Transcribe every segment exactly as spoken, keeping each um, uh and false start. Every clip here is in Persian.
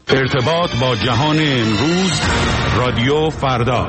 ارتباط با جهان امروز، رادیو فردا.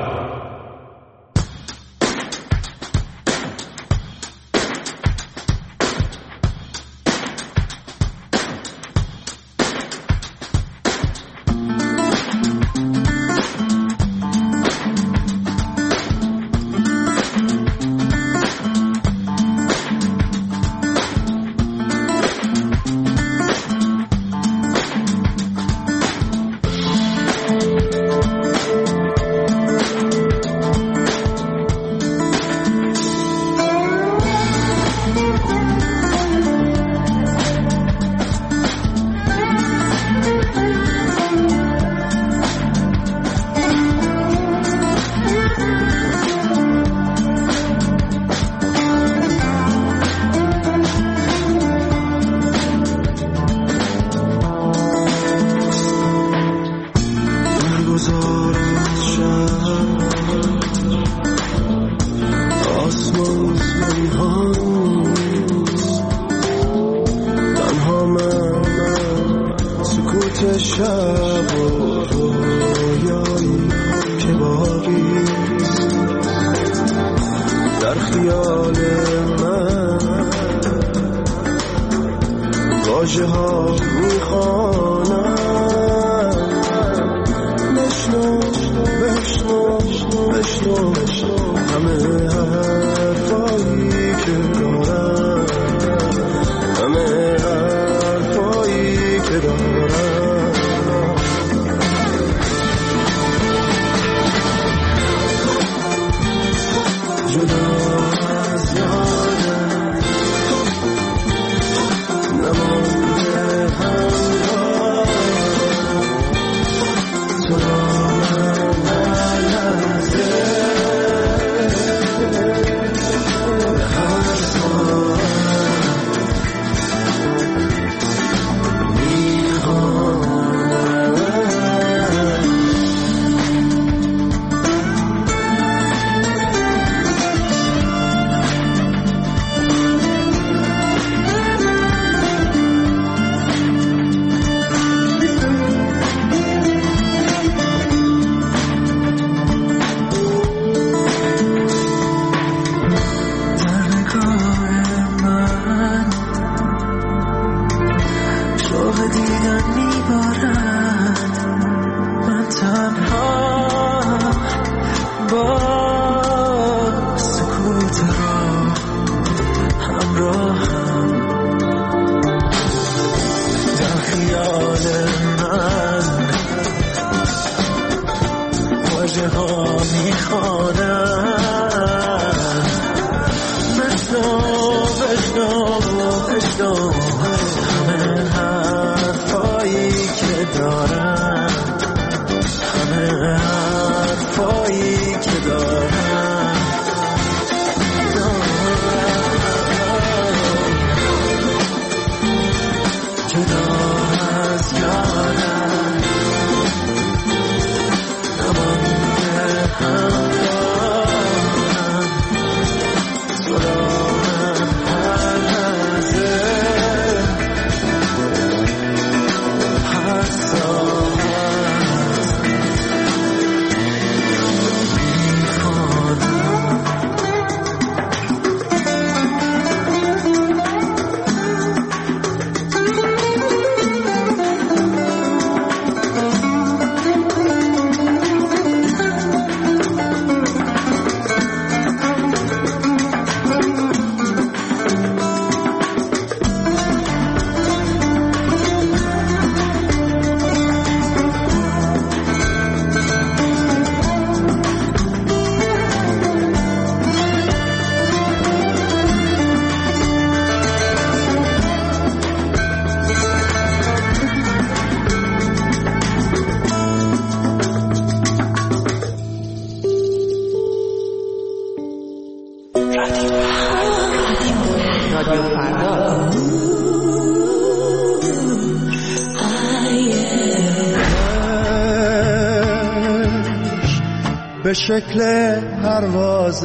به شکل پرواز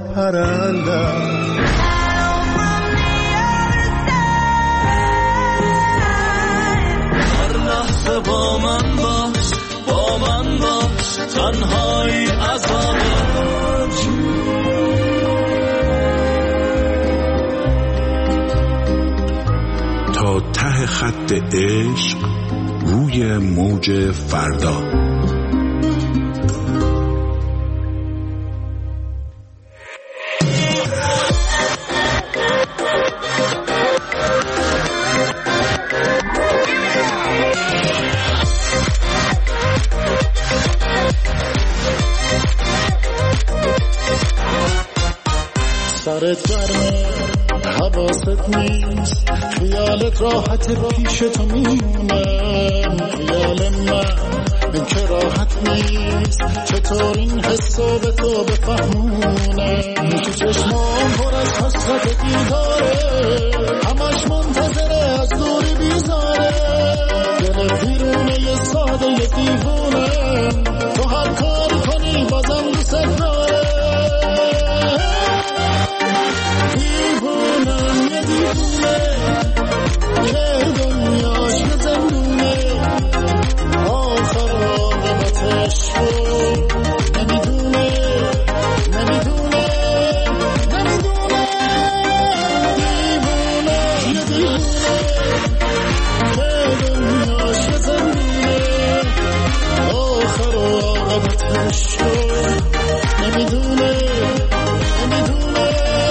پرنده هر لحظه با من با خط عشق روی موج فردا. سرت گرمه حواست نیست، خیالت راحت پیش تو میمونه، خیال من که راحت نیست، چطور این حسو به تو بفهمونه، که چشمام پر از حسرت دیداره، همش منتظره از دوری بیزاره، دل بیرونه یه ساده یه دیوونه، تو هر کاری کنی بازم دوست داره، دیوونم یه دیوونه که دنیاش یه زندونه، آخر عاقبتش رو نمیدونه نمیدونه نمیدونه، دیوونه یه دیوونه که دنیاش یه زندونه، آخر عاقبتش رو نمیدونه نمیدونه.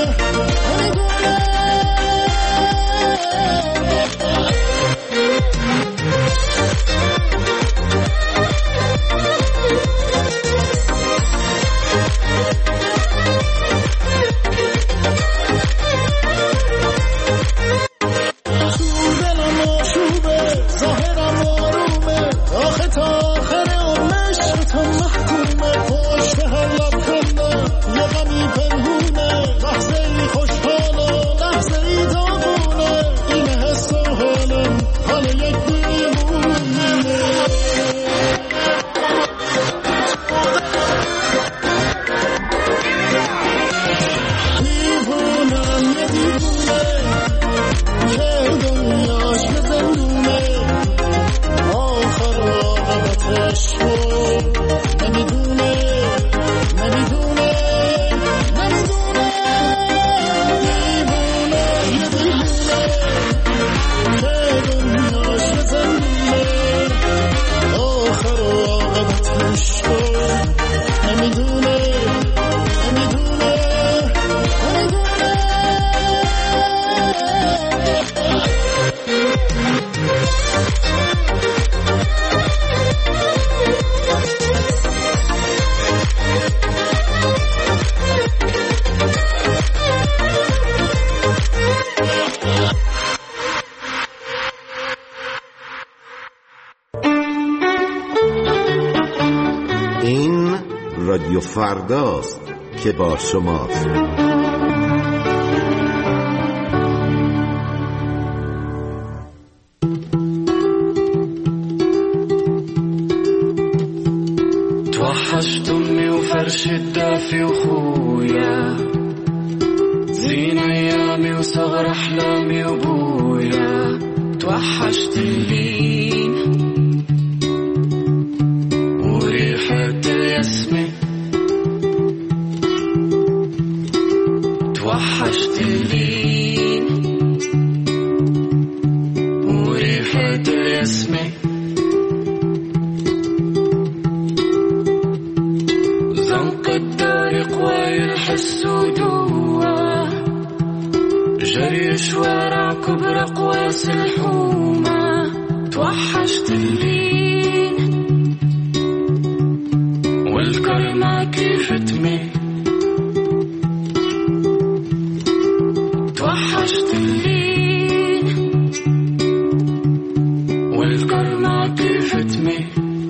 رادیو فرداست که با شماست. توحشتني وفرش الدافي وخويا، زين ايامي وصغر احلامي وبويا، توحشت اللين وريحة الياسمين، توحشت اللين وريحة الياسمين، زنق الدار قوي الحس ودوا، جري شوارع كبر قواس الحومة، توحشت اللين والكرمة كيف تميل، توحشت اللين والكرمة كيف تميل،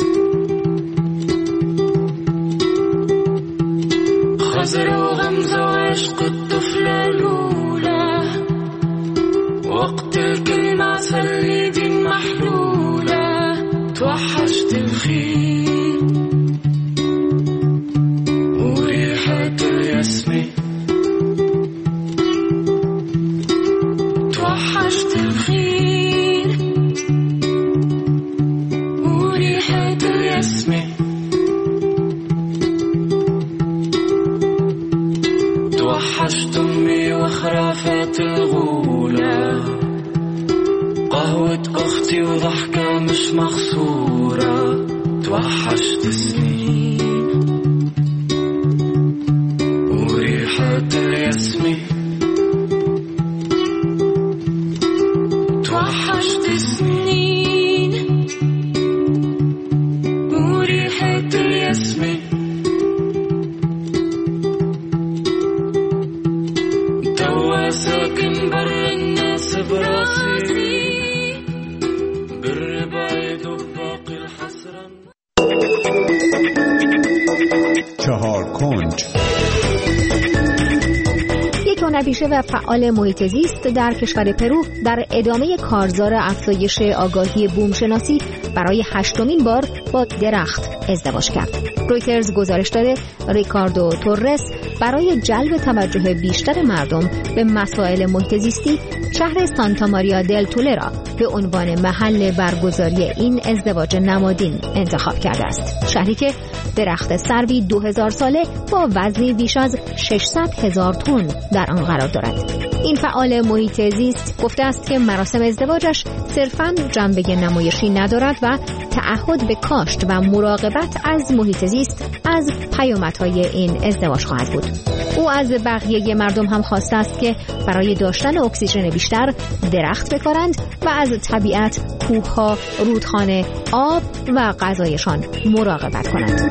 خزر وغمزة وعشق الطفلة الأولى، وقت الكلمة سليد محلولة، توحشت الخيل وريحة الياسمين، توحشت الخيل وريحة الياسمين، توحشت أمي وخرافات الغولة، قهوة مش مخصورة توحشت سنين وريحة الياسمين توحشت سنين وريحة الياسمين توا ساكن بر الناس براسي بر بعيد وباقي الحسرة چهار کنج. یک هنرپیشه و فعال محیط زیست در کشور پرو در ادامه کارزار افزایش آگاهی بومشناسی برای هشتمین بار با درخت ازدواج کرد. رویترز گزارش داده ریکاردو توررس برای جلب توجه بیشتر مردم به مسائل محیط زیستی شهر سانتا ماریا دل توله را به عنوان محل برگزاری این ازدواج نمادین انتخاب کرده است. شهری که درخت سروی دو هزار ساله با وزنی بیش از ششصد هزار تن در آن قرار دارد. این فعال محیط زیست گفته است که مراسم ازدواجش صرفاً جنبه نمایشی ندارد و تعهد به کاشت و مراقبت از محیط زیست از پیامدهای این ازدواج خواهد بود. او از بقیه مردم هم خواسته است که برای داشتن اکسیژن بیشتر درخت بکارند و از طبیعت، کوه‌ها، رودخانه، آب و غذایشان مراقبت کنند.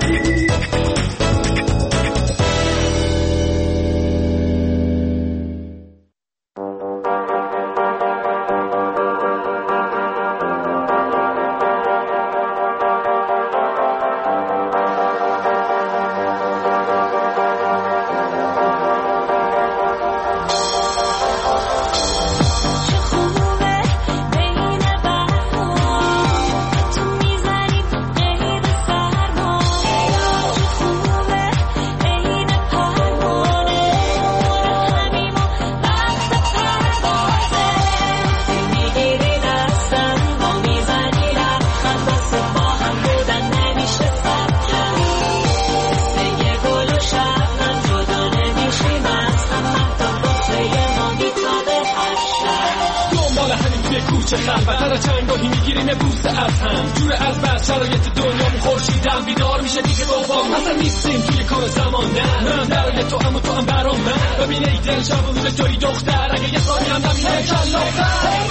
کوچه خلوت هر چنگاهی میگیریم بوسه از هم جور از بس شرایط دنیامون خورشیدم بیدار میشه دیگه بابام اصلا نیستیم توی کار زمان نه من برای تو هم و تو هم برام من ببینه ای دل جوون جایی دختر اگه یه سالی هم نبینه کلافتر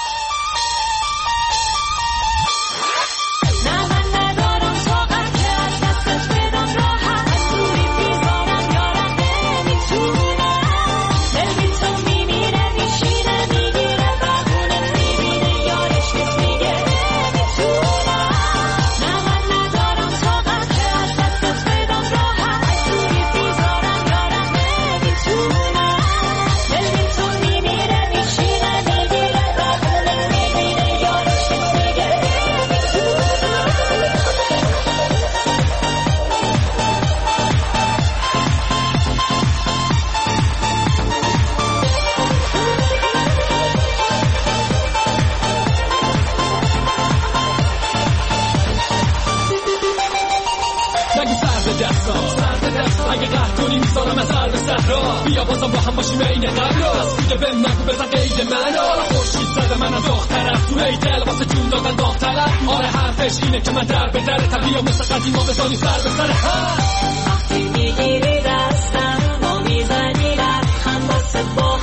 اگه قهر کنی میذارم از هر به صحرا بیا بازم با هم باشیم این قبلا از دیگه به من کو بزن قید من آره خورشید زده من از داغ طرف تو ای دل واسه جون دادن داغ طلب آره حرفش اینه که من در به در طبیعه مثل قدیم ها بزنی سر به سر هم وقتی میگیری دستم و میزنی لبخند واسه با